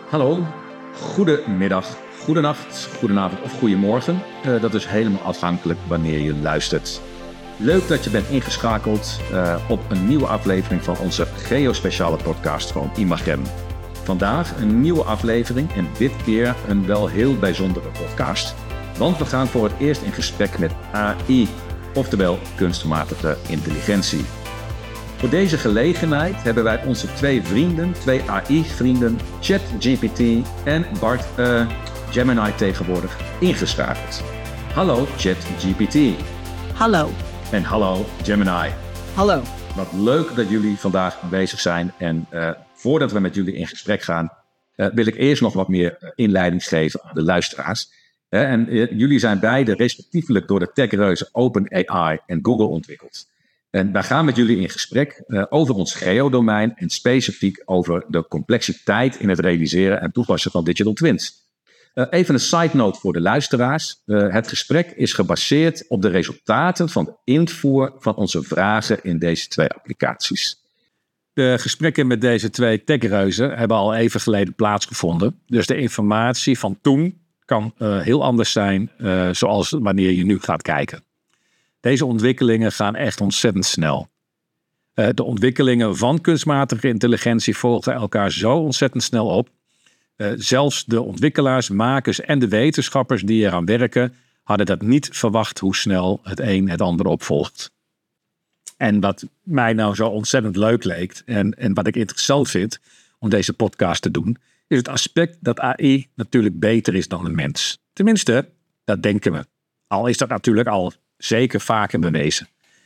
Hallo, goedemiddag, goedenacht, goedenavond of goedemorgen. Dat is helemaal afhankelijk wanneer je luistert. Leuk dat je bent ingeschakeld op een nieuwe aflevering van onze geospeciale podcast van Imagem. Vandaag een nieuwe aflevering en dit keer een wel heel bijzondere podcast. Want we gaan voor het eerst in gesprek met AI, oftewel kunstmatige intelligentie. Voor deze gelegenheid hebben wij onze twee AI-vrienden, ChatGPT en Bart Gemini tegenwoordig ingeschakeld. Hallo ChatGPT. Hallo. En hallo Gemini. Hallo. Wat leuk dat jullie vandaag bezig zijn. En voordat we met jullie in gesprek gaan, wil ik eerst nog wat meer inleiding geven aan de luisteraars. Jullie zijn beide respectievelijk door de techreuzen OpenAI en Google ontwikkeld. En wij gaan met jullie in gesprek over ons geodomein en specifiek over de complexiteit in het realiseren en toepassen van digital twins. Even een side note voor de luisteraars. Het gesprek is gebaseerd op de resultaten van de invoer van onze vragen in deze twee applicaties. De gesprekken met deze twee techreuzen hebben al even geleden plaatsgevonden. Dus de informatie van toen kan heel anders zijn zoals wanneer je nu gaat kijken. Deze ontwikkelingen gaan echt ontzettend snel. De ontwikkelingen van kunstmatige intelligentie volgen elkaar zo ontzettend snel op. Zelfs de ontwikkelaars, makers en de wetenschappers die eraan werken, hadden dat niet verwacht hoe snel het een het ander opvolgt. En wat mij nou zo ontzettend leuk leek en wat ik interessant vind om deze podcast te doen, is het aspect dat AI natuurlijk beter is dan de mens. Tenminste, dat denken we. Al is dat natuurlijk al zeker vaker bewezen.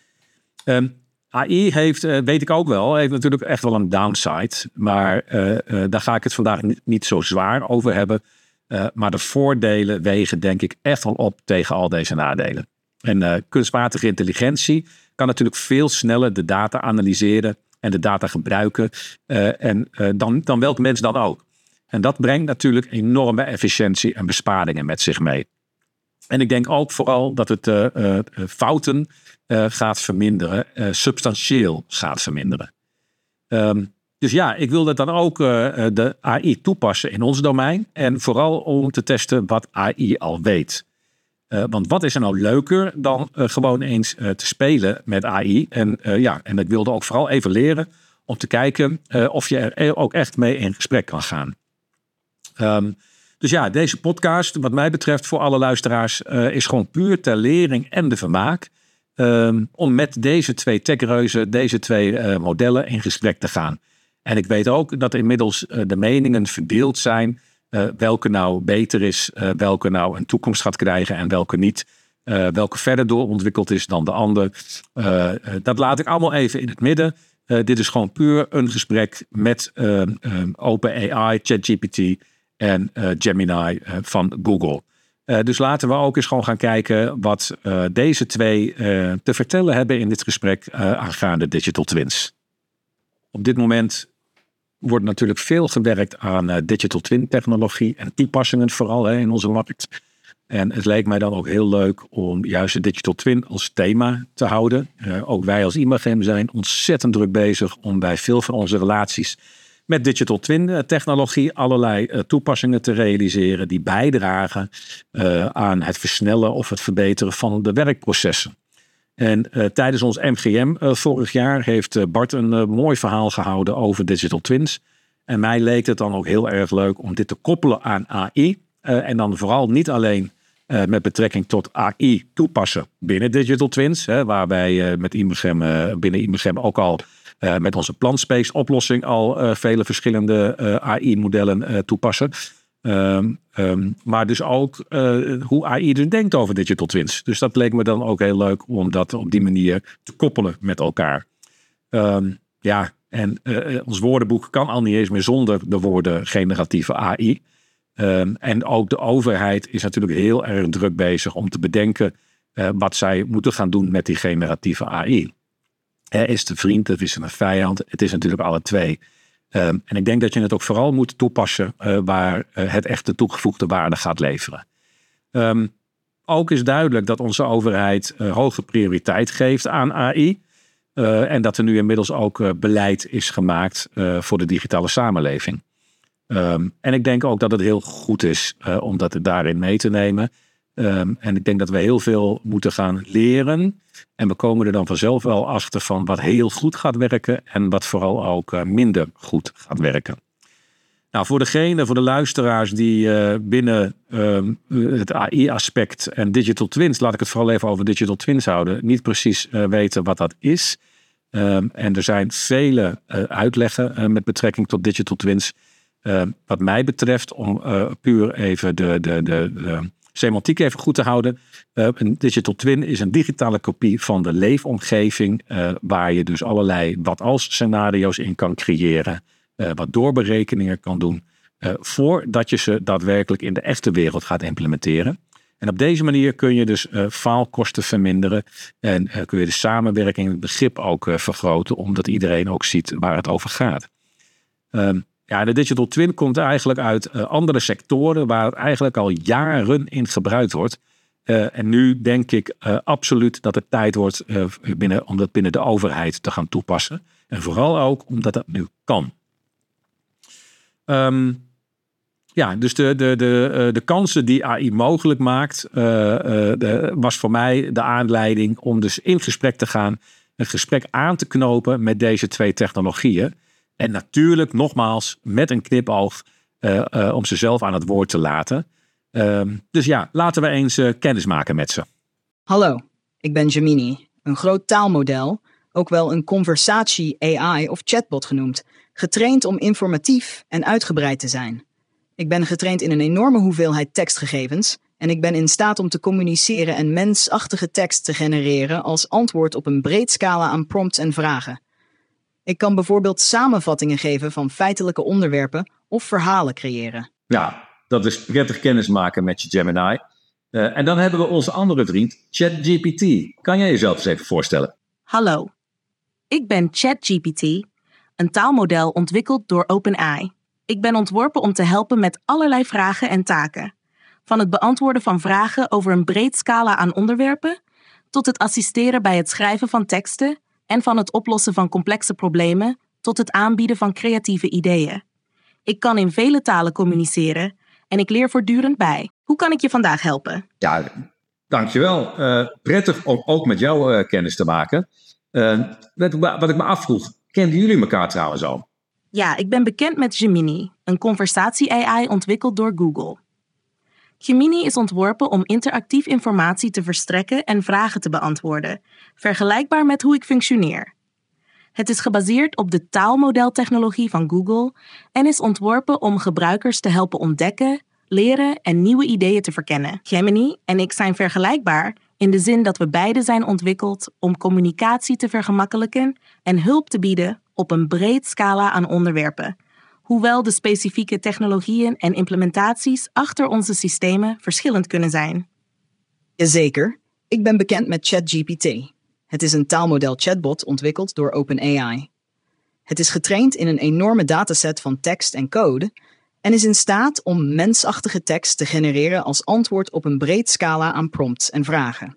AI heeft, weet ik ook wel, heeft natuurlijk echt wel een downside. Maar daar ga ik het vandaag niet zo zwaar over hebben. Maar de voordelen wegen denk ik echt wel op tegen al deze nadelen. En kunstmatige intelligentie kan natuurlijk veel sneller de data analyseren en de data gebruiken. Dan welk mens dan ook. En dat brengt natuurlijk enorme efficiëntie en besparingen met zich mee. En ik denk ook vooral dat het fouten gaat verminderen, substantieel gaat verminderen. Dus ja, ik wil dat dan ook de AI toepassen in ons domein. En vooral om te testen wat AI al weet. Want wat is er nou leuker dan gewoon eens te spelen met AI? En ik wilde ook vooral even leren om te kijken of je er ook echt mee in gesprek kan gaan. Dus ja, deze podcast, wat mij betreft voor alle luisteraars, is gewoon puur ter lering en de vermaak. Om met deze twee techreuzen, deze twee modellen in gesprek te gaan. En ik weet ook dat inmiddels de meningen verdeeld zijn. Welke nou beter is, welke nou een toekomst gaat krijgen en welke niet. Welke verder doorontwikkeld is dan de ander. Dat laat ik allemaal even in het midden. Dit is gewoon puur een gesprek met OpenAI, ChatGPT en Gemini van Google. Dus laten we ook eens gewoon gaan kijken wat deze twee te vertellen hebben in dit gesprek aangaande digital twins. Op dit moment wordt natuurlijk veel gewerkt aan digital twin technologie en toepassingen vooral in onze markt. En het leek mij dan ook heel leuk om juist de digital twin als thema te houden. Ook wij als Imagem zijn ontzettend druk bezig om bij veel van onze relaties met digital twin technologie allerlei toepassingen te realiseren die bijdragen aan het versnellen of het verbeteren van de werkprocessen. En tijdens ons MGM vorig jaar heeft Bart een mooi verhaal gehouden over digital twins. En mij leek het dan ook heel erg leuk om dit te koppelen aan AI. En dan vooral niet alleen met betrekking tot AI toepassen binnen digital twins. Waar wij met Imagem, binnen Imagem ook al met onze PlantSpace oplossing al vele verschillende AI-modellen toepassen. Maar dus ook hoe AI dus denkt over digital twins. Dus dat leek me dan ook heel leuk om dat op die manier te koppelen met elkaar. Ons woordenboek kan al niet eens meer zonder de woorden generatieve AI. En ook de overheid is natuurlijk heel erg druk bezig om te bedenken wat zij moeten gaan doen met die generatieve AI. Is het een vriend, of is het een vijand? Het is natuurlijk alle twee. En ik denk dat je het ook vooral moet toepassen waar het echte toegevoegde waarde gaat leveren. Ook is duidelijk dat onze overheid hoge prioriteit geeft aan AI. En dat er nu inmiddels ook beleid is gemaakt voor de digitale samenleving. En ik denk ook dat het heel goed is om dat daarin mee te nemen. En ik denk dat we heel veel moeten gaan leren. En we komen er dan vanzelf wel achter van wat heel goed gaat werken en wat vooral ook minder goed gaat werken. Nou, voor de luisteraars die binnen het AI-aspect en digital twins, laat ik het vooral even over digital twins houden, niet precies weten wat dat is. En er zijn vele uitleggen met betrekking tot digital twins. Wat mij betreft, om puur even de semantiek even goed te houden. Een digital twin is een digitale kopie van de leefomgeving, waar je dus allerlei wat-als scenario's in kan creëren. Wat doorberekeningen kan doen, voordat je ze daadwerkelijk in de echte wereld gaat implementeren. En op deze manier kun je dus faalkosten verminderen en kun je de samenwerking en het begrip ook vergroten, omdat iedereen ook ziet waar het over gaat. De digital twin komt eigenlijk uit andere sectoren waar het eigenlijk al jaren in gebruikt wordt. En nu denk ik absoluut dat het tijd wordt om dat binnen de overheid te gaan toepassen. En vooral ook omdat dat nu kan. Dus de kansen die AI mogelijk maakt, was voor mij de aanleiding om dus in gesprek te gaan, een gesprek aan te knopen met deze twee technologieën. En natuurlijk, nogmaals, met een knipoog om ze zelf aan het woord te laten. Dus ja, laten we eens kennis maken met ze. Hallo, ik ben Gemini, een groot taalmodel, ook wel een conversatie-AI of chatbot genoemd, getraind om informatief en uitgebreid te zijn. Ik ben getraind in een enorme hoeveelheid tekstgegevens en ik ben in staat om te communiceren en mensachtige tekst te genereren als antwoord op een breed scala aan prompts en vragen. Ik kan bijvoorbeeld samenvattingen geven van feitelijke onderwerpen of verhalen creëren. Ja, dat is prettig kennismaken met je Gemini. En dan hebben we onze andere vriend, ChatGPT. Kan jij jezelf eens even voorstellen? Hallo, ik ben ChatGPT, een taalmodel ontwikkeld door OpenAI. Ik ben ontworpen om te helpen met allerlei vragen en taken. Van het beantwoorden van vragen over een breed scala aan onderwerpen, tot het assisteren bij het schrijven van teksten en van het oplossen van complexe problemen tot het aanbieden van creatieve ideeën. Ik kan in vele talen communiceren en ik leer voortdurend bij. Hoe kan ik je vandaag helpen? Ja, dankjewel. Prettig om ook met jou kennis te maken. Wat ik me afvroeg, kenden jullie elkaar trouwens al? Ja, ik ben bekend met Gemini, een conversatie-AI ontwikkeld door Google. Gemini is ontworpen om interactief informatie te verstrekken en vragen te beantwoorden, vergelijkbaar met hoe ik functioneer. Het is gebaseerd op de taalmodeltechnologie van Google en is ontworpen om gebruikers te helpen ontdekken, leren en nieuwe ideeën te verkennen. Gemini en ik zijn vergelijkbaar in de zin dat we beide zijn ontwikkeld om communicatie te vergemakkelijken en hulp te bieden op een breed scala aan onderwerpen, hoewel de specifieke technologieën en implementaties achter onze systemen verschillend kunnen zijn. Jazeker, ik ben bekend met ChatGPT. Het is een taalmodel chatbot ontwikkeld door OpenAI. Het is getraind in een enorme dataset van tekst en code en is in staat om mensachtige tekst te genereren als antwoord op een breed scala aan prompts en vragen.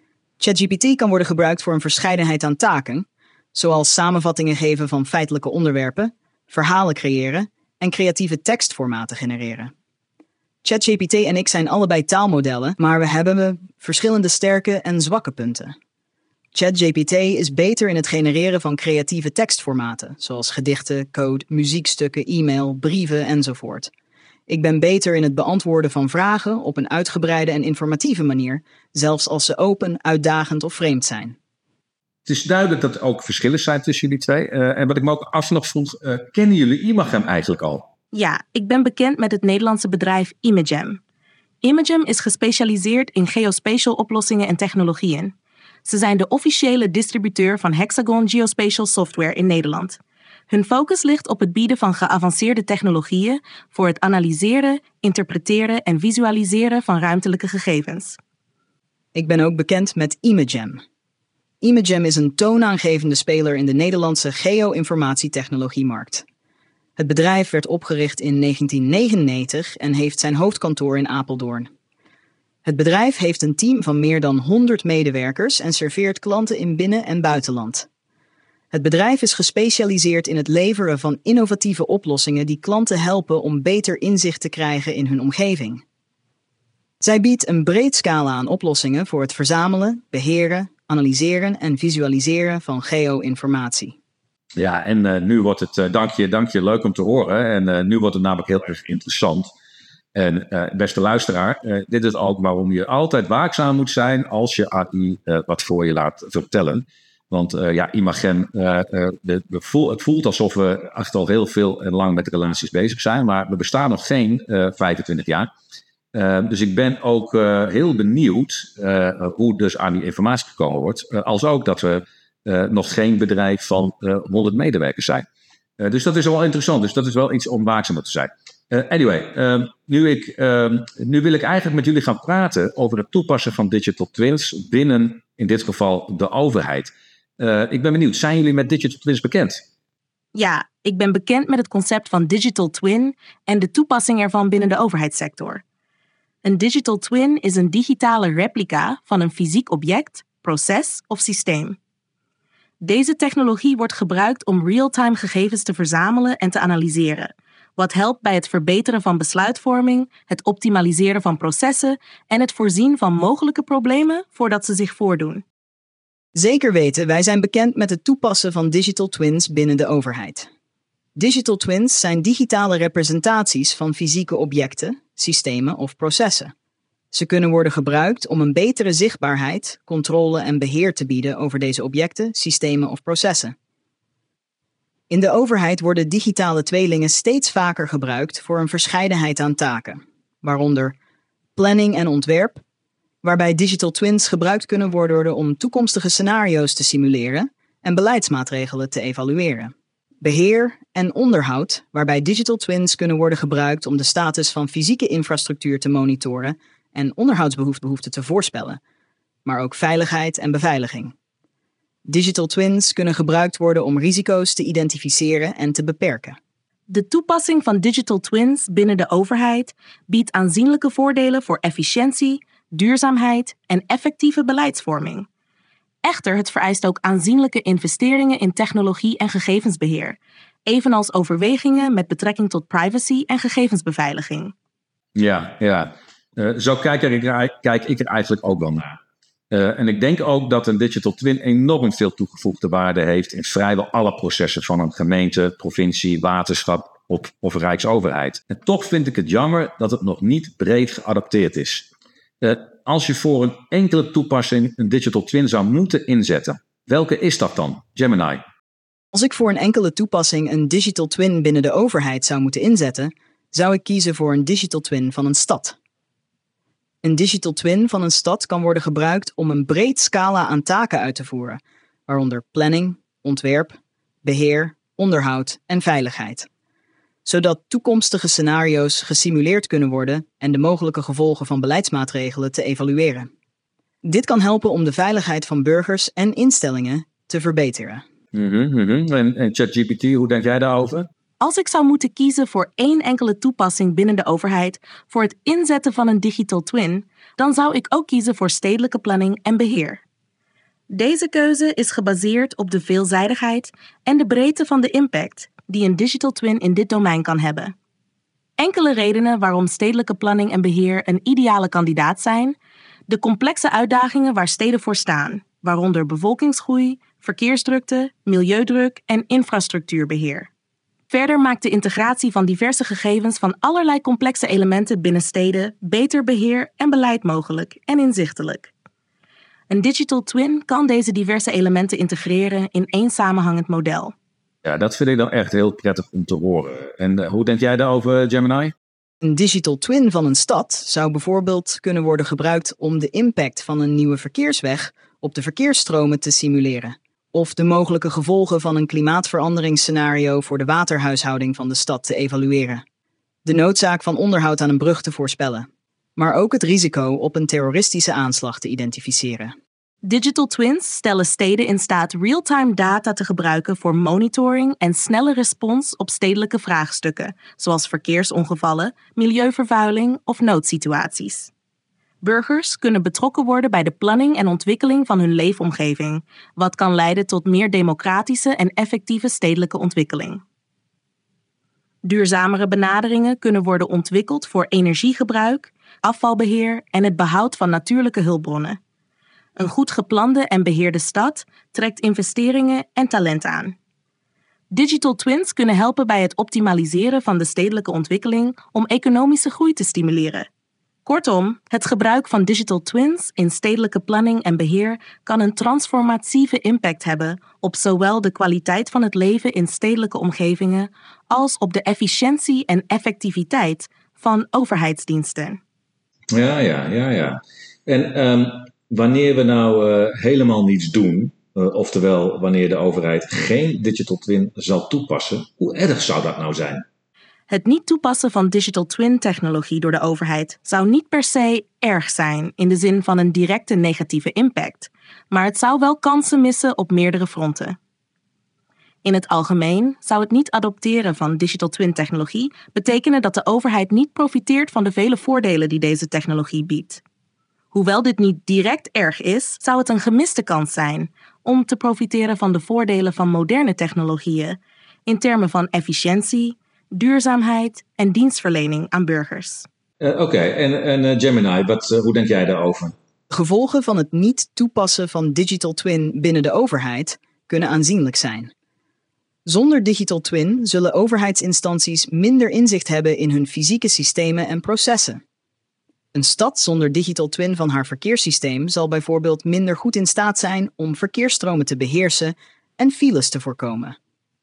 ChatGPT kan worden gebruikt voor een verscheidenheid aan taken, zoals samenvattingen geven van feitelijke onderwerpen, verhalen creëren en creatieve tekstformaten genereren. ChatGPT en ik zijn allebei taalmodellen, maar we hebben verschillende sterke en zwakke punten. ChatGPT is beter in het genereren van creatieve tekstformaten, zoals gedichten, code, muziekstukken, e-mail, brieven enzovoort. Ik ben beter in het beantwoorden van vragen op een uitgebreide en informatieve manier, zelfs als ze open, uitdagend of vreemd zijn. Het is duidelijk dat er ook verschillen zijn tussen jullie twee. En wat ik me ook nog vroeg, kennen jullie Imagem eigenlijk al? Ja, ik ben bekend met het Nederlandse bedrijf Imagem. Imagem is gespecialiseerd in geospatial oplossingen en technologieën. Ze zijn de officiële distributeur van Hexagon Geospatial Software in Nederland. Hun focus ligt op het bieden van geavanceerde technologieën voor het analyseren, interpreteren en visualiseren van ruimtelijke gegevens. Ik ben ook bekend met Imagem. Imagem is een toonaangevende speler in de Nederlandse geo-informatietechnologiemarkt. Het bedrijf werd opgericht in 1999 en heeft zijn hoofdkantoor in Apeldoorn. Het bedrijf heeft een team van meer dan 100 medewerkers en serveert klanten in binnen- en buitenland. Het bedrijf is gespecialiseerd in het leveren van innovatieve oplossingen die klanten helpen om beter inzicht te krijgen in hun omgeving. Zij biedt een breed scala aan oplossingen voor het verzamelen, beheren, analyseren en visualiseren van geo-informatie. Ja, en nu wordt het, dank je, leuk om te horen. En nu wordt het namelijk heel erg interessant. En beste luisteraar, dit is ook waarom je altijd waakzaam moet zijn als je AI wat voor je laat vertellen. Want Imagen, het voelt alsof we echt al heel veel en lang met relaties bezig zijn. Maar we bestaan nog geen 25 jaar. Dus ik ben ook heel benieuwd hoe dus aan die informatie gekomen wordt. Als ook dat we nog geen bedrijf van 100 medewerkers zijn. Dus dat is wel interessant. Dus dat is wel iets om waakzaam te zijn. Nu wil ik eigenlijk met jullie gaan praten over het toepassen van digital twins binnen, in dit geval, de overheid. Ik ben benieuwd, zijn jullie met digital twins bekend? Ja, ik ben bekend met het concept van digital twin en de toepassing ervan binnen de overheidssector. Een digital twin is een digitale replica van een fysiek object, proces of systeem. Deze technologie wordt gebruikt om real-time gegevens te verzamelen en te analyseren, wat helpt bij het verbeteren van besluitvorming, het optimaliseren van processen en het voorzien van mogelijke problemen voordat ze zich voordoen. Zeker weten, wij zijn bekend met het toepassen van digital twins binnen de overheid. Digital twins zijn digitale representaties van fysieke objecten, systemen of processen. Ze kunnen worden gebruikt om een betere zichtbaarheid, controle en beheer te bieden over deze objecten, systemen of processen. In de overheid worden digitale tweelingen steeds vaker gebruikt voor een verscheidenheid aan taken, waaronder planning en ontwerp, waarbij digital twins gebruikt kunnen worden om toekomstige scenario's te simuleren en beleidsmaatregelen te evalueren. Beheer en onderhoud, waarbij digital twins kunnen worden gebruikt om de status van fysieke infrastructuur te monitoren en onderhoudsbehoeften te voorspellen, maar ook veiligheid en beveiliging. Digital twins kunnen gebruikt worden om risico's te identificeren en te beperken. De toepassing van digital twins binnen de overheid biedt aanzienlijke voordelen voor efficiëntie, duurzaamheid en effectieve beleidsvorming. Echter, het vereist ook aanzienlijke investeringen in technologie en gegevensbeheer, evenals overwegingen met betrekking tot privacy en gegevensbeveiliging. Ja. Zo kijk ik er eigenlijk ook wel naar. En ik denk ook dat een digital twin enorm veel toegevoegde waarde heeft in vrijwel alle processen van een gemeente, provincie, waterschap of rijksoverheid. En toch vind ik het jammer dat het nog niet breed geadopteerd is. Als je voor een enkele toepassing een digital twin zou moeten inzetten, welke is dat dan, Gemini? Als ik voor een enkele toepassing een digital twin binnen de overheid zou moeten inzetten, zou ik kiezen voor een digital twin van een stad. Een digital twin van een stad kan worden gebruikt om een breed scala aan taken uit te voeren, waaronder planning, ontwerp, beheer, onderhoud en veiligheid. Zodat toekomstige scenario's gesimuleerd kunnen worden en de mogelijke gevolgen van beleidsmaatregelen te evalueren. Dit kan helpen om de veiligheid van burgers en instellingen te verbeteren. En ChatGPT, hoe denk jij daarover? Als ik zou moeten kiezen voor één enkele toepassing binnen de overheid voor het inzetten van een digital twin, dan zou ik ook kiezen voor stedelijke planning en beheer. Deze keuze is gebaseerd op de veelzijdigheid en de breedte van de impact die een digital twin in dit domein kan hebben. Enkele redenen waarom stedelijke planning en beheer een ideale kandidaat zijn: de complexe uitdagingen waar steden voor staan, waaronder bevolkingsgroei, verkeersdrukte, milieudruk en infrastructuurbeheer. Verder maakt de integratie van diverse gegevens van allerlei complexe elementen binnen steden beter beheer en beleid mogelijk en inzichtelijk. Een digital twin kan deze diverse elementen integreren in één samenhangend model. Ja, dat vind ik dan echt heel prettig om te horen. En hoe denk jij daarover, Gemini? Een digital twin van een stad zou bijvoorbeeld kunnen worden gebruikt om de impact van een nieuwe verkeersweg op de verkeersstromen te simuleren, of de mogelijke gevolgen van een klimaatveranderingsscenario voor de waterhuishouding van de stad te evalueren, de noodzaak van onderhoud aan een brug te voorspellen, maar ook het risico op een terroristische aanslag te identificeren. Digital twins stellen steden in staat real-time data te gebruiken voor monitoring en snelle respons op stedelijke vraagstukken, zoals verkeersongevallen, milieuvervuiling of noodsituaties. Burgers kunnen betrokken worden bij de planning en ontwikkeling van hun leefomgeving, wat kan leiden tot meer democratische en effectieve stedelijke ontwikkeling. Duurzamere benaderingen kunnen worden ontwikkeld voor energiegebruik, afvalbeheer en het behoud van natuurlijke hulpbronnen. Een goed geplande en beheerde stad trekt investeringen en talent aan. Digital twins kunnen helpen bij het optimaliseren van de stedelijke ontwikkeling om economische groei te stimuleren. Kortom, het gebruik van digital twins in stedelijke planning en beheer kan een transformatieve impact hebben op zowel de kwaliteit van het leven in stedelijke omgevingen als op de efficiëntie en effectiviteit van overheidsdiensten. Ja. En wanneer we nou helemaal niets doen, oftewel wanneer de overheid geen digital twin zal toepassen, hoe erg zou dat nou zijn? Het niet toepassen van digital twin technologie door de overheid zou niet per se erg zijn in de zin van een directe negatieve impact, maar het zou wel kansen missen op meerdere fronten. In het algemeen zou het niet adopteren van digital twin technologie betekenen dat de overheid niet profiteert van de vele voordelen die deze technologie biedt. Hoewel dit niet direct erg is, zou het een gemiste kans zijn om te profiteren van de voordelen van moderne technologieën in termen van efficiëntie, duurzaamheid en dienstverlening aan burgers. Oké, en Gemini, hoe denk jij daarover? Gevolgen van het niet toepassen van digital twin binnen de overheid kunnen aanzienlijk zijn. Zonder digital twin zullen overheidsinstanties minder inzicht hebben in hun fysieke systemen en processen. Een stad zonder digital twin van haar verkeerssysteem zal bijvoorbeeld minder goed in staat zijn om verkeersstromen te beheersen en files te voorkomen.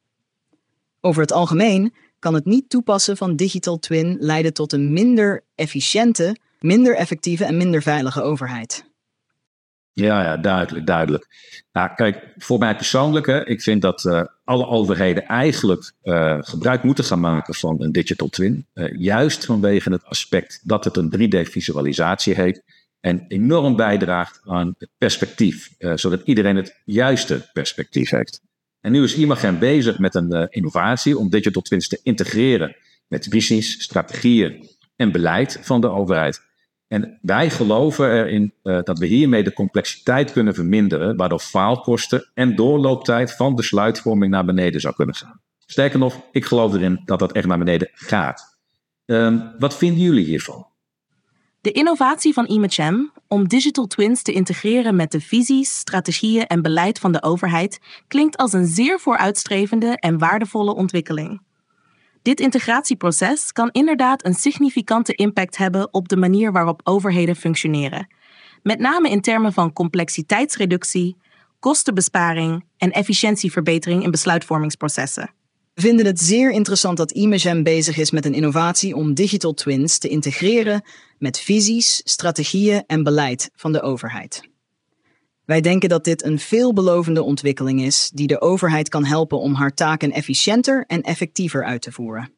Over het algemeen kan het niet toepassen van digital twin leiden tot een minder efficiënte, minder effectieve en minder veilige overheid. Ja, duidelijk. Nou, kijk, voor mij persoonlijk, ik vind dat alle overheden eigenlijk gebruik moeten gaan maken van een digital twin. Juist vanwege het aspect dat het een 3D-visualisatie heeft en enorm bijdraagt aan het perspectief, zodat iedereen het juiste perspectief heeft. En nu is Imagem bezig met een innovatie om digital twins te integreren met visies, strategieën en beleid van de overheid. En wij geloven erin dat we hiermee de complexiteit kunnen verminderen, waardoor faalkosten en doorlooptijd van besluitvorming naar beneden zou kunnen gaan. Sterker nog, ik geloof erin dat dat echt naar beneden gaat. Wat vinden jullie hiervan? De innovatie van Imagem om digital twins te integreren met de visies, strategieën en beleid van de overheid klinkt als een zeer vooruitstrevende en waardevolle ontwikkeling. Dit integratieproces kan inderdaad een significante impact hebben op de manier waarop overheden functioneren, met name in termen van complexiteitsreductie, kostenbesparing en efficiëntieverbetering in besluitvormingsprocessen. We vinden het zeer interessant dat Imagem bezig is met een innovatie om digital twins te integreren met visies, strategieën en beleid van de overheid. Wij denken dat dit een veelbelovende ontwikkeling is die de overheid kan helpen om haar taken efficiënter en effectiever uit te voeren.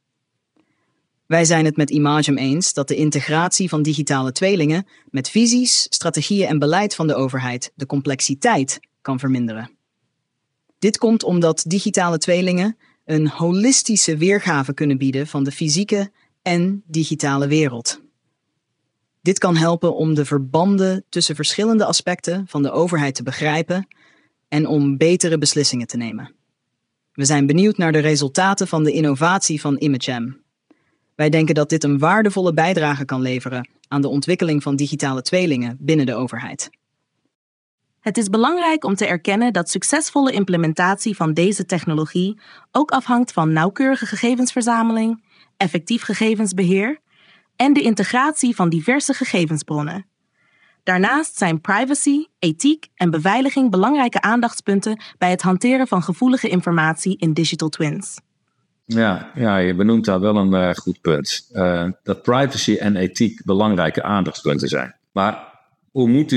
Wij zijn het met Imagem eens dat de integratie van digitale tweelingen met visies, strategieën en beleid van de overheid de complexiteit kan verminderen. Dit komt omdat digitale tweelingen een holistische weergave kunnen bieden van de fysieke en digitale wereld. Dit kan helpen om de verbanden tussen verschillende aspecten van de overheid te begrijpen en om betere beslissingen te nemen. We zijn benieuwd naar de resultaten van de innovatie van Imagem. Wij denken dat dit een waardevolle bijdrage kan leveren aan de ontwikkeling van digitale tweelingen binnen de overheid. Het is belangrijk om te erkennen dat succesvolle implementatie van deze technologie ook afhangt van nauwkeurige gegevensverzameling, effectief gegevensbeheer en de integratie van diverse gegevensbronnen. Daarnaast zijn privacy, ethiek en beveiliging belangrijke aandachtspunten bij het hanteren van gevoelige informatie in digital twins. Ja, je benoemt daar wel een goed punt. Dat privacy en ethiek belangrijke aandachtspunten zijn. Maar hoe moeten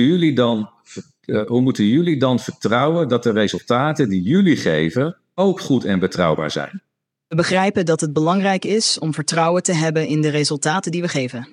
jullie dan vertrouwen dat de resultaten die jullie geven ook goed en betrouwbaar zijn? We begrijpen dat het belangrijk is om vertrouwen te hebben in de resultaten die we geven.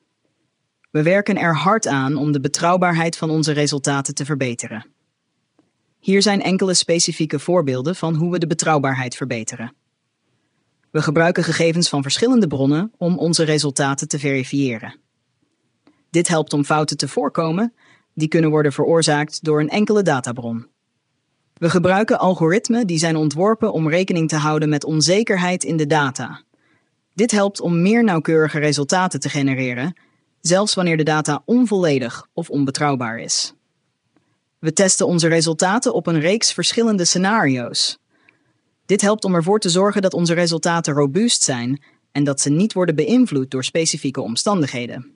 We werken er hard aan om de betrouwbaarheid van onze resultaten te verbeteren. Hier zijn enkele specifieke voorbeelden van hoe we de betrouwbaarheid verbeteren. We gebruiken gegevens van verschillende bronnen om onze resultaten te verifiëren. Dit helpt om fouten te voorkomen die kunnen worden veroorzaakt door een enkele databron. We gebruiken algoritmen die zijn ontworpen om rekening te houden met onzekerheid in de data. Dit helpt om meer nauwkeurige resultaten te genereren, zelfs wanneer de data onvolledig of onbetrouwbaar is. We testen onze resultaten op een reeks verschillende scenario's. Dit helpt om ervoor te zorgen dat onze resultaten robuust zijn en dat ze niet worden beïnvloed door specifieke omstandigheden.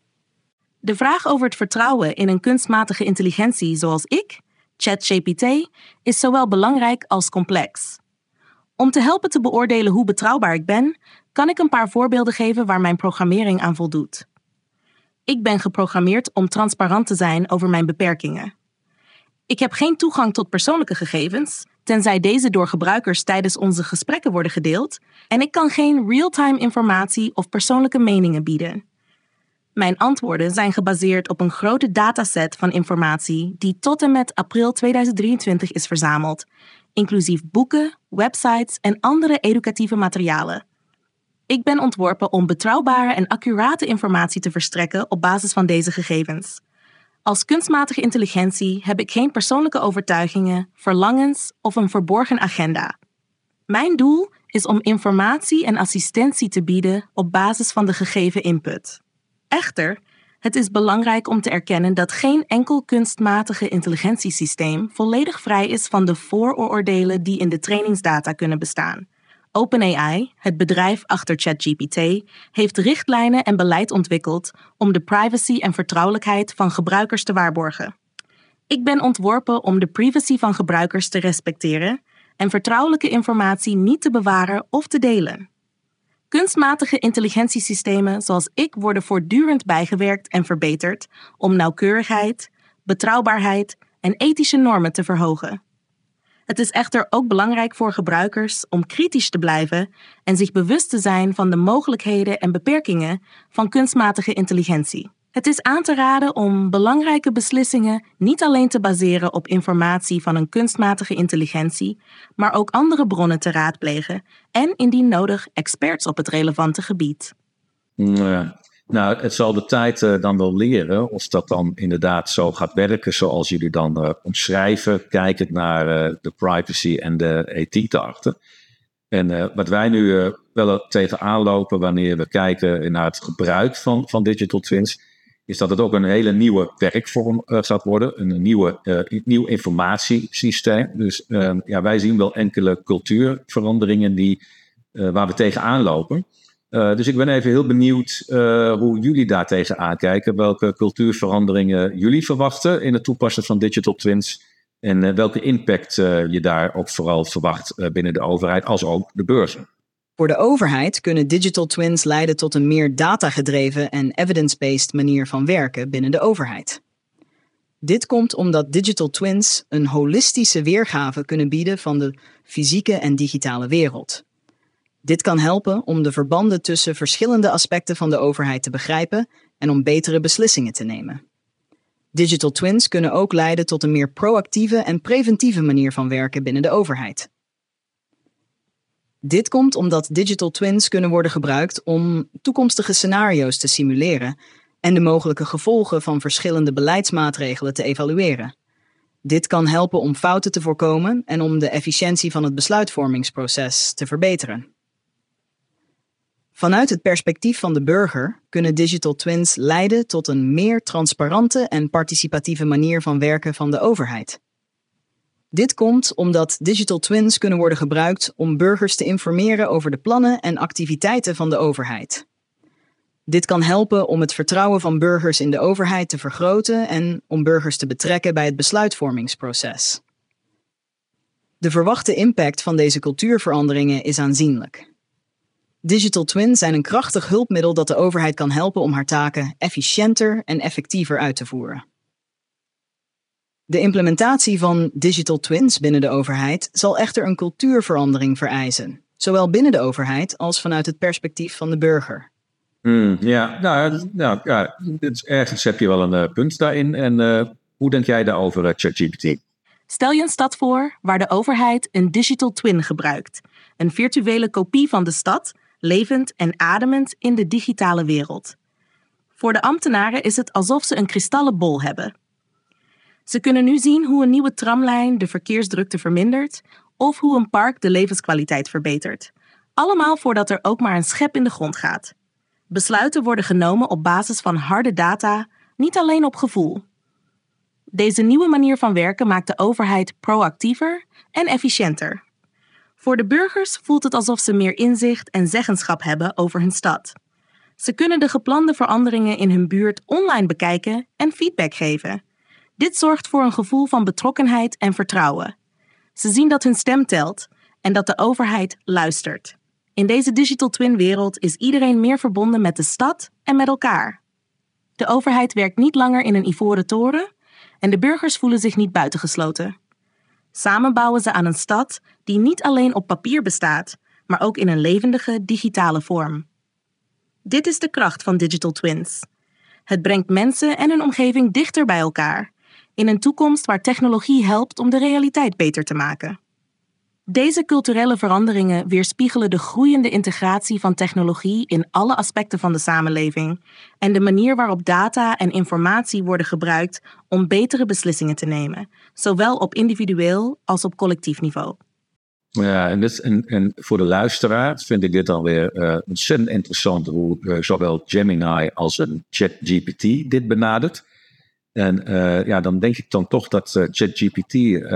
De vraag over het vertrouwen in een kunstmatige intelligentie zoals ik, ChatGPT, is zowel belangrijk als complex. Om te helpen te beoordelen hoe betrouwbaar ik ben, kan ik een paar voorbeelden geven waar mijn programmering aan voldoet. Ik ben geprogrammeerd om transparant te zijn over mijn beperkingen. Ik heb geen toegang tot persoonlijke gegevens, tenzij deze door gebruikers tijdens onze gesprekken worden gedeeld, en ik kan geen real-time informatie of persoonlijke meningen bieden. Mijn antwoorden zijn gebaseerd op een grote dataset van informatie die tot en met april 2023 is verzameld, inclusief boeken, websites en andere educatieve materialen. Ik ben ontworpen om betrouwbare en accurate informatie te verstrekken op basis van deze gegevens. Als kunstmatige intelligentie heb ik geen persoonlijke overtuigingen, verlangens of een verborgen agenda. Mijn doel is om informatie en assistentie te bieden op basis van de gegeven input. Echter, het is belangrijk om te erkennen dat geen enkel kunstmatige intelligentiesysteem volledig vrij is van de vooroordelen die in de trainingsdata kunnen bestaan. OpenAI, het bedrijf achter ChatGPT, heeft richtlijnen en beleid ontwikkeld om de privacy en vertrouwelijkheid van gebruikers te waarborgen. Ik ben ontworpen om de privacy van gebruikers te respecteren en vertrouwelijke informatie niet te bewaren of te delen. Kunstmatige intelligentiesystemen zoals ik worden voortdurend bijgewerkt en verbeterd om nauwkeurigheid, betrouwbaarheid en ethische normen te verhogen. Het is echter ook belangrijk voor gebruikers om kritisch te blijven en zich bewust te zijn van de mogelijkheden en beperkingen van kunstmatige intelligentie. Het is aan te raden om belangrijke beslissingen niet alleen te baseren op informatie van een kunstmatige intelligentie, maar ook andere bronnen te raadplegen en indien nodig experts op het relevante gebied. Nou, het zal de tijd dan wel leren of dat dan inderdaad zo gaat werken zoals jullie dan omschrijven, kijkend naar de privacy en de ethiek daarachter. En wat wij nu wel tegenaan lopen wanneer we kijken naar het gebruik van digital twins, is dat het ook een hele nieuwe werkvorm gaat worden, een nieuw informatiesysteem. Dus wij zien wel enkele cultuurveranderingen waar we tegenaan lopen. Dus ik ben even heel benieuwd hoe jullie daar tegenaan kijken. Welke cultuurveranderingen jullie verwachten in het toepassen van digital twins. En welke impact je daar ook vooral verwacht binnen de overheid als ook de beurzen. Voor de overheid kunnen digital twins leiden tot een meer datagedreven en evidence-based manier van werken binnen de overheid. Dit komt omdat digital twins een holistische weergave kunnen bieden van de fysieke en digitale wereld. Dit kan helpen om de verbanden tussen verschillende aspecten van de overheid te begrijpen en om betere beslissingen te nemen. Digital twins kunnen ook leiden tot een meer proactieve en preventieve manier van werken binnen de overheid. Dit komt omdat digital twins kunnen worden gebruikt om toekomstige scenario's te simuleren en de mogelijke gevolgen van verschillende beleidsmaatregelen te evalueren. Dit kan helpen om fouten te voorkomen en om de efficiëntie van het besluitvormingsproces te verbeteren. Vanuit het perspectief van de burger kunnen digital twins leiden tot een meer transparante en participatieve manier van werken van de overheid. Dit komt omdat digital twins kunnen worden gebruikt om burgers te informeren over de plannen en activiteiten van de overheid. Dit kan helpen om het vertrouwen van burgers in de overheid te vergroten en om burgers te betrekken bij het besluitvormingsproces. De verwachte impact van deze cultuurveranderingen is aanzienlijk. Digital twins zijn een krachtig hulpmiddel dat de overheid kan helpen om haar taken efficiënter en effectiever uit te voeren. De implementatie van digital twins binnen de overheid zal echter een cultuurverandering vereisen, zowel binnen de overheid als vanuit het perspectief van de burger. Ergens heb je wel een punt daarin. En hoe denk jij daarover, ChatGPT? Stel je een stad voor waar de overheid een digital twin gebruikt, een virtuele kopie van de stad, levend en ademend in de digitale wereld. Voor de ambtenaren is het alsof ze een kristallen bol hebben. Ze kunnen nu zien hoe een nieuwe tramlijn de verkeersdrukte vermindert of hoe een park de levenskwaliteit verbetert. Allemaal voordat er ook maar een schep in de grond gaat. Besluiten worden genomen op basis van harde data, niet alleen op gevoel. Deze nieuwe manier van werken maakt de overheid proactiever en efficiënter. Voor de burgers voelt het alsof ze meer inzicht en zeggenschap hebben over hun stad. Ze kunnen de geplande veranderingen in hun buurt online bekijken en feedback geven. Dit zorgt voor een gevoel van betrokkenheid en vertrouwen. Ze zien dat hun stem telt en dat de overheid luistert. In deze digital twin-wereld is iedereen meer verbonden met de stad en met elkaar. De overheid werkt niet langer in een ivoren toren en de burgers voelen zich niet buitengesloten. Samen bouwen ze aan een stad die niet alleen op papier bestaat, maar ook in een levendige digitale vorm. Dit is de kracht van digital twins. Het brengt mensen en hun omgeving dichter bij elkaar, in een toekomst waar technologie helpt om de realiteit beter te maken. Deze culturele veranderingen weerspiegelen de groeiende integratie van technologie in alle aspecten van de samenleving en de manier waarop data en informatie worden gebruikt om betere beslissingen te nemen, zowel op individueel als op collectief niveau. Ja, en voor de luisteraar vind ik dit alweer ontzettend interessant hoe zowel Gemini als een ChatGPT dit benadert. En dan denk ik dan toch dat ChatGPT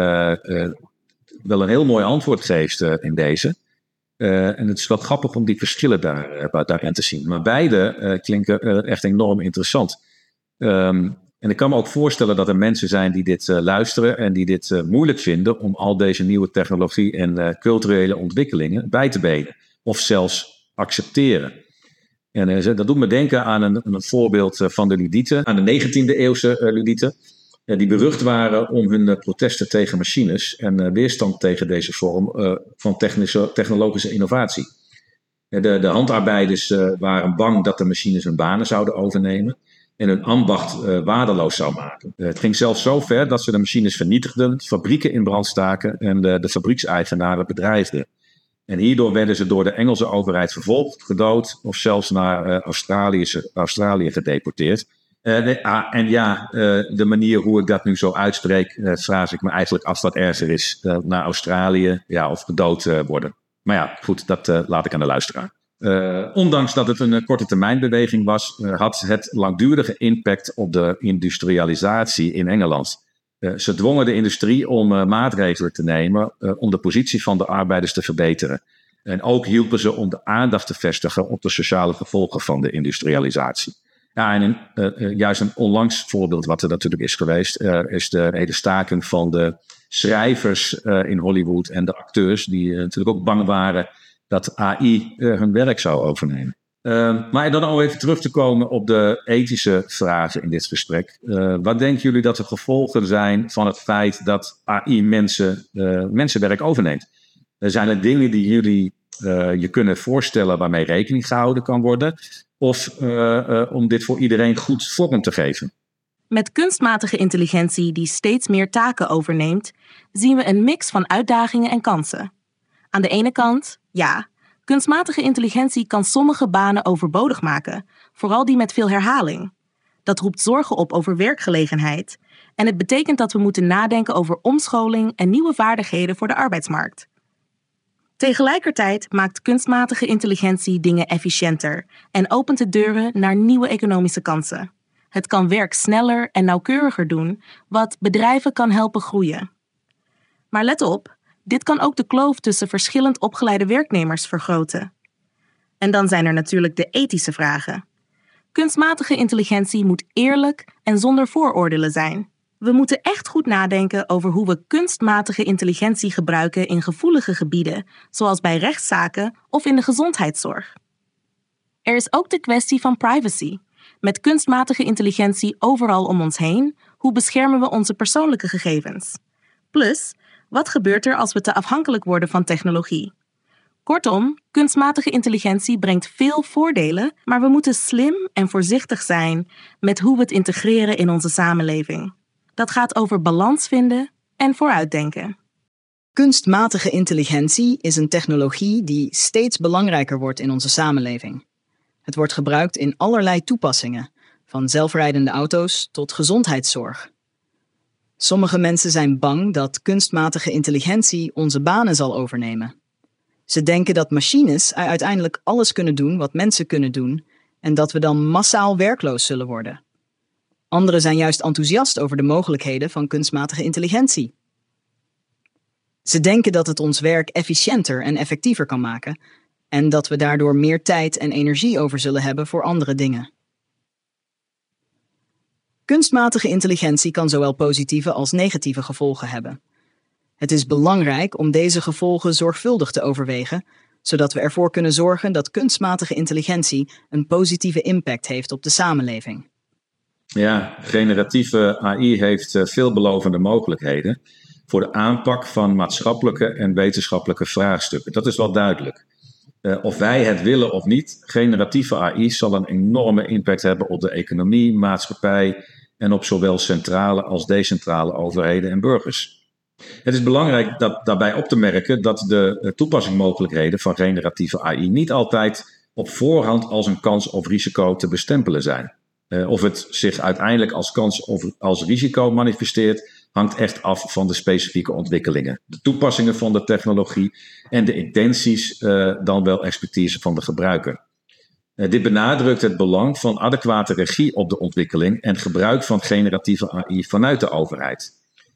wel een heel mooi antwoord geeft in deze. En het is wel grappig om die verschillen daarin te zien. Maar beide klinken echt enorm interessant. En ik kan me ook voorstellen dat er mensen zijn die dit luisteren en die dit moeilijk vinden om al deze nieuwe technologie en culturele ontwikkelingen bij te benen. Of zelfs accepteren. En dat doet me denken aan een voorbeeld van de Ludieten, aan de 19e eeuwse Ludieten. Die berucht waren om hun protesten tegen machines en weerstand tegen deze vorm van technologische innovatie. De handarbeiders waren bang dat de machines hun banen zouden overnemen en hun ambacht waardeloos zou maken. Het ging zelfs zo ver dat ze de machines vernietigden, fabrieken in brand staken en de fabriekseigenaren bedreigden. En hierdoor werden ze door de Engelse overheid vervolgd, gedood of zelfs naar Australië gedeporteerd. De manier hoe ik dat nu zo uitspreek, vraag ik me eigenlijk af wat erger is. Naar Australië of gedood worden. Maar ja, goed, dat laat ik aan de luisteraar. Ondanks dat het een korte termijnbeweging was, had het langdurige impact op de industrialisatie in Engeland. Ze dwongen de industrie om maatregelen te nemen om de positie van de arbeiders te verbeteren. En ook hielpen ze om de aandacht te vestigen op de sociale gevolgen van de industrialisatie. Ja, en juist een onlangs voorbeeld wat er natuurlijk is geweest, is de hele staking van de schrijvers in Hollywood en de acteurs die natuurlijk ook bang waren dat AI hun werk zou overnemen. Maar dan al even terug te komen op de ethische vragen in dit gesprek. Wat denken jullie dat de gevolgen zijn van het feit dat AI mensenwerk overneemt? Zijn er dingen die jullie je kunnen voorstellen waarmee rekening gehouden kan worden? Of om dit voor iedereen goed vorm te geven? Met kunstmatige intelligentie die steeds meer taken overneemt, zien we een mix van uitdagingen en kansen. Aan de ene kant, ja, kunstmatige intelligentie kan sommige banen overbodig maken, vooral die met veel herhaling. Dat roept zorgen op over werkgelegenheid en het betekent dat we moeten nadenken over omscholing en nieuwe vaardigheden voor de arbeidsmarkt. Tegelijkertijd maakt kunstmatige intelligentie dingen efficiënter en opent de deuren naar nieuwe economische kansen. Het kan werk sneller en nauwkeuriger doen, wat bedrijven kan helpen groeien. Maar let op, dit kan ook de kloof tussen verschillend opgeleide werknemers vergroten. En dan zijn er natuurlijk de ethische vragen. Kunstmatige intelligentie moet eerlijk en zonder vooroordelen zijn. We moeten echt goed nadenken over hoe we kunstmatige intelligentie gebruiken in gevoelige gebieden, zoals bij rechtszaken of in de gezondheidszorg. Er is ook de kwestie van privacy. Met kunstmatige intelligentie overal om ons heen, hoe beschermen we onze persoonlijke gegevens? Plus, wat gebeurt er als we te afhankelijk worden van technologie? Kortom, kunstmatige intelligentie brengt veel voordelen, maar we moeten slim en voorzichtig zijn met hoe we het integreren in onze samenleving. Dat gaat over balans vinden en vooruitdenken. Kunstmatige intelligentie is een technologie die steeds belangrijker wordt in onze samenleving. Het wordt gebruikt in allerlei toepassingen, van zelfrijdende auto's tot gezondheidszorg. Sommige mensen zijn bang dat kunstmatige intelligentie onze banen zal overnemen. Ze denken dat machines uiteindelijk alles kunnen doen wat mensen kunnen doen en dat we dan massaal werkloos zullen worden. Anderen zijn juist enthousiast over de mogelijkheden van kunstmatige intelligentie. Ze denken dat het ons werk efficiënter en effectiever kan maken en dat we daardoor meer tijd en energie over zullen hebben voor andere dingen. Kunstmatige intelligentie kan zowel positieve als negatieve gevolgen hebben. Het is belangrijk om deze gevolgen zorgvuldig te overwegen, zodat we ervoor kunnen zorgen dat kunstmatige intelligentie een positieve impact heeft op de samenleving. Ja, generatieve AI heeft veelbelovende mogelijkheden voor de aanpak van maatschappelijke en wetenschappelijke vraagstukken. Dat is wel duidelijk. Of wij het willen of niet, generatieve AI zal een enorme impact hebben op de economie, maatschappij en op zowel centrale als decentrale overheden en burgers. Het is belangrijk daarbij op te merken dat de toepassingsmogelijkheden van generatieve AI niet altijd op voorhand als een kans of risico te bestempelen zijn. Of het zich uiteindelijk als kans of als risico manifesteert, hangt echt af van de specifieke ontwikkelingen. De toepassingen van de technologie en de intenties, dan wel expertise van de gebruiker. Dit benadrukt het belang van adequate regie op de ontwikkeling en gebruik van generatieve AI vanuit de overheid.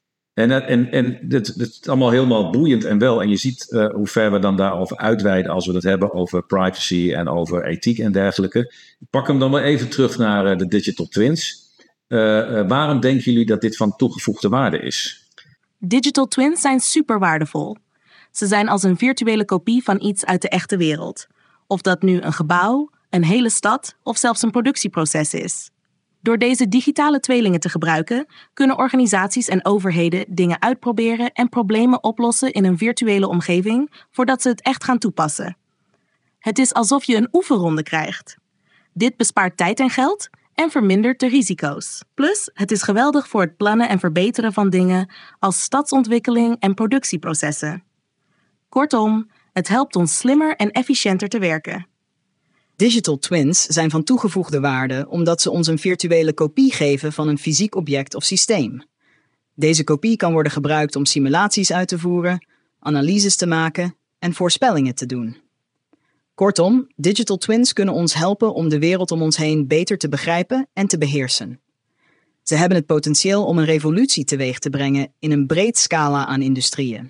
En dit is allemaal helemaal boeiend en wel. En je ziet hoe ver we dan daarover uitweiden als we het hebben over privacy en over ethiek en dergelijke. Ik pak hem dan wel even terug naar de digital twins. Waarom denken jullie dat dit van toegevoegde waarde is? Digital twins zijn super waardevol. Ze zijn als een virtuele kopie van iets uit de echte wereld. Of dat nu een gebouw, een hele stad of zelfs een productieproces is. Door deze digitale tweelingen te gebruiken, kunnen organisaties en overheden dingen uitproberen en problemen oplossen in een virtuele omgeving voordat ze het echt gaan toepassen. Het is alsof je een oefenronde krijgt. Dit bespaart tijd en geld en vermindert de risico's. Plus, het is geweldig voor het plannen en verbeteren van dingen als stadsontwikkeling en productieprocessen. Kortom, het helpt ons slimmer en efficiënter te werken. Digital twins zijn van toegevoegde waarde omdat ze ons een virtuele kopie geven van een fysiek object of systeem. Deze kopie kan worden gebruikt om simulaties uit te voeren, analyses te maken en voorspellingen te doen. Kortom, digital twins kunnen ons helpen om de wereld om ons heen beter te begrijpen en te beheersen. Ze hebben het potentieel om een revolutie teweeg te brengen in een breed scala aan industrieën.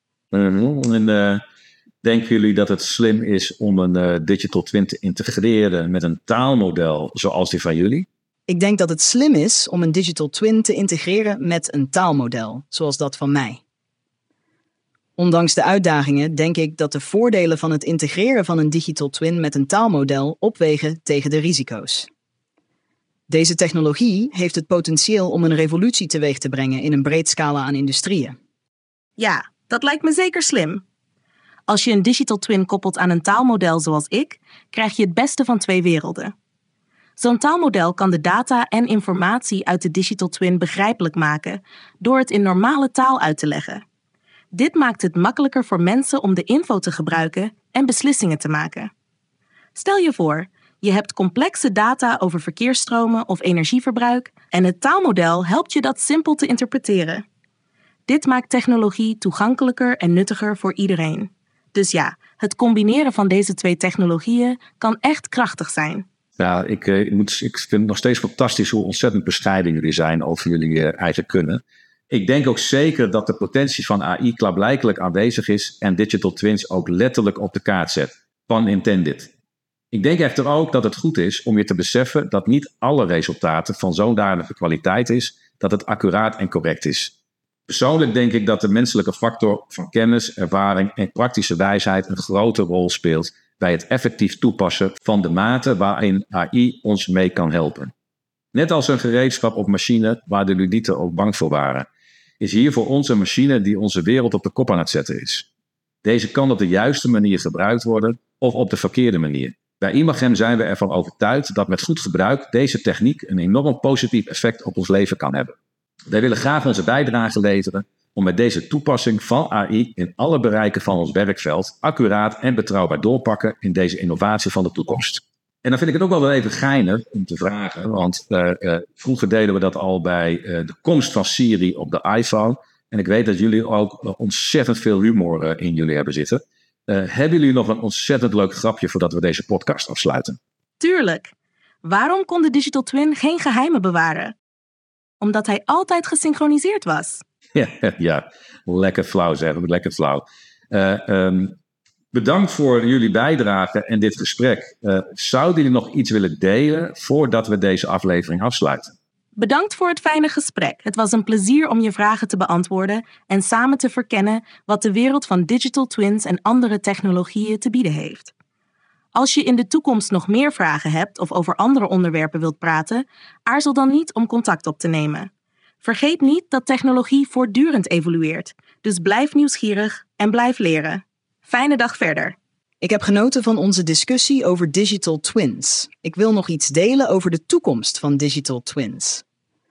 Denken jullie dat het slim is om een digital twin te integreren met een taalmodel zoals die van jullie? Ik denk dat het slim is om een digital twin te integreren met een taalmodel, zoals dat van mij. Ondanks de uitdagingen denk ik dat de voordelen van het integreren van een digital twin met een taalmodel opwegen tegen de risico's. Deze technologie heeft het potentieel om een revolutie teweeg te brengen in een breed scala aan industrieën. Ja, dat lijkt me zeker slim. Als je een digital twin koppelt aan een taalmodel zoals ik, krijg je het beste van twee werelden. Zo'n taalmodel kan de data en informatie uit de digital twin begrijpelijk maken door het in normale taal uit te leggen. Dit maakt het makkelijker voor mensen om de info te gebruiken en beslissingen te maken. Stel je voor, je hebt complexe data over verkeersstromen of energieverbruik en het taalmodel helpt je dat simpel te interpreteren. Dit maakt technologie toegankelijker en nuttiger voor iedereen. Dus ja, het combineren van deze twee technologieën kan echt krachtig zijn. Ja, ik vind het nog steeds fantastisch hoe ontzettend bescheiden jullie zijn over jullie eigen kunnen. Ik denk ook zeker dat de potentie van AI klaarblijkelijk aanwezig is en digital twins ook letterlijk op de kaart zet. Pun intended. Ik denk echter ook dat het goed is om je te beseffen dat niet alle resultaten van zo'n dusdanige kwaliteit is dat het accuraat en correct is. Persoonlijk denk ik dat de menselijke factor van kennis, ervaring en praktische wijsheid een grote rol speelt bij het effectief toepassen van de mate waarin AI ons mee kan helpen. Net als een gereedschap of machine waar de ludieten ook bang voor waren, is hier voor ons een machine die onze wereld op de kop aan het zetten is. Deze kan op de juiste manier gebruikt worden of op de verkeerde manier. Bij Imagem zijn we ervan overtuigd dat met goed gebruik deze techniek een enorm positief effect op ons leven kan hebben. Wij willen graag onze bijdrage leveren om met deze toepassing van AI in alle bereiken van ons werkveld accuraat en betrouwbaar doorpakken in deze innovatie van de toekomst. En dan vind ik het ook wel even geinig om te vragen. Want vroeger deden we dat al bij de komst van Siri op de iPhone. En ik weet dat jullie ook ontzettend veel humor in jullie hebben zitten. Hebben jullie nog een ontzettend leuk grapje voordat we deze podcast afsluiten? Tuurlijk. Waarom kon de Digital Twin geen geheimen bewaren? Omdat hij altijd gesynchroniseerd was. Ja, lekker flauw zeg, lekker flauw. Bedankt voor jullie bijdrage en dit gesprek. Zouden jullie nog iets willen delen voordat we deze aflevering afsluiten? Bedankt voor het fijne gesprek. Het was een plezier om je vragen te beantwoorden en samen te verkennen wat de wereld van digital twins en andere technologieën te bieden heeft. Als je in de toekomst nog meer vragen hebt of over andere onderwerpen wilt praten, aarzel dan niet om contact op te nemen. Vergeet niet dat technologie voortdurend evolueert, dus blijf nieuwsgierig en blijf leren. Fijne dag verder. Ik heb genoten van onze discussie over digital twins. Ik wil nog iets delen over de toekomst van digital twins.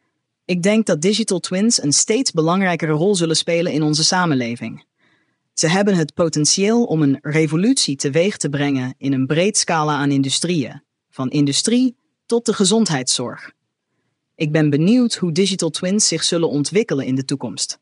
Ik denk dat digital twins een steeds belangrijkere rol zullen spelen in onze samenleving. Ze hebben het potentieel om een revolutie teweeg te brengen in een breed scala aan industrieën, van industrie tot de gezondheidszorg. Ik ben benieuwd hoe digital twins zich zullen ontwikkelen in de toekomst.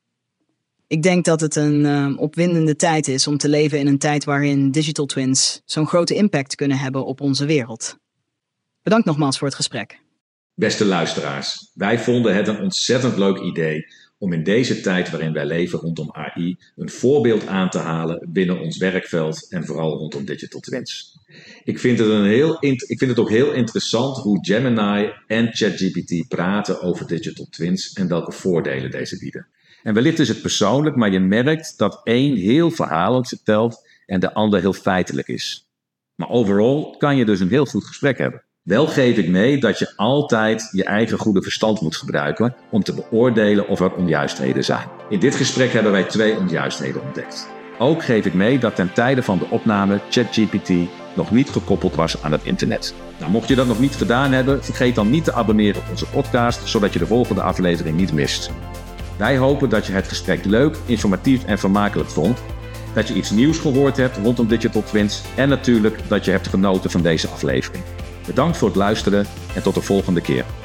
Ik denk dat het een opwindende tijd is om te leven in een tijd waarin digital twins zo'n grote impact kunnen hebben op onze wereld. Bedankt nogmaals voor het gesprek. Beste luisteraars, wij vonden het een ontzettend leuk idee om in deze tijd waarin wij leven rondom AI een voorbeeld aan te halen binnen ons werkveld en vooral rondom digital twins. Ik vind het ook heel interessant hoe Gemini en ChatGPT praten over digital twins en welke voordelen deze bieden. En wellicht is het persoonlijk, maar je merkt dat één heel verhalend vertelt en de ander heel feitelijk is. Maar overal kan je dus een heel goed gesprek hebben. Wel geef ik mee dat je altijd je eigen goede verstand moet gebruiken om te beoordelen of er onjuistheden zijn. In dit gesprek hebben wij 2 onjuistheden ontdekt. Ook geef ik mee dat ten tijde van de opname ChatGPT nog niet gekoppeld was aan het internet. Nou, mocht je dat nog niet gedaan hebben, vergeet dan niet te abonneren op onze podcast, zodat je de volgende aflevering niet mist. Wij hopen dat je het gesprek leuk, informatief en vermakelijk vond. Dat je iets nieuws gehoord hebt rondom digital twins en natuurlijk dat je hebt genoten van deze aflevering. Bedankt voor het luisteren en tot de volgende keer.